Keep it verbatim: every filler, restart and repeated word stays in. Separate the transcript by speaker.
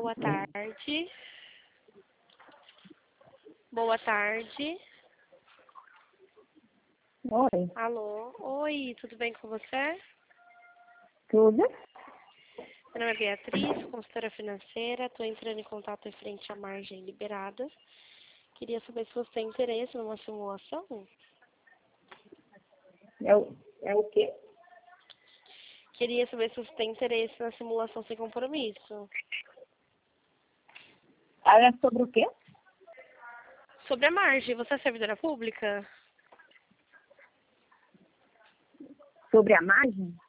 Speaker 1: Boa tarde. Boa tarde.
Speaker 2: Oi,
Speaker 1: Alô? Oi, tudo bem com você?
Speaker 2: tudo?
Speaker 1: Meu nome é Beatriz, consultora financeira. Estou entrando em contato em frente à margem liberada. Queria saber se você tem interesse numa simulação.
Speaker 2: É o, é o quê?
Speaker 1: Queria saber se você tem interesse na simulação sem compromisso.
Speaker 2: Era sobre o quê?
Speaker 1: Sobre a margem, você é servidora pública?
Speaker 2: Sobre a margem?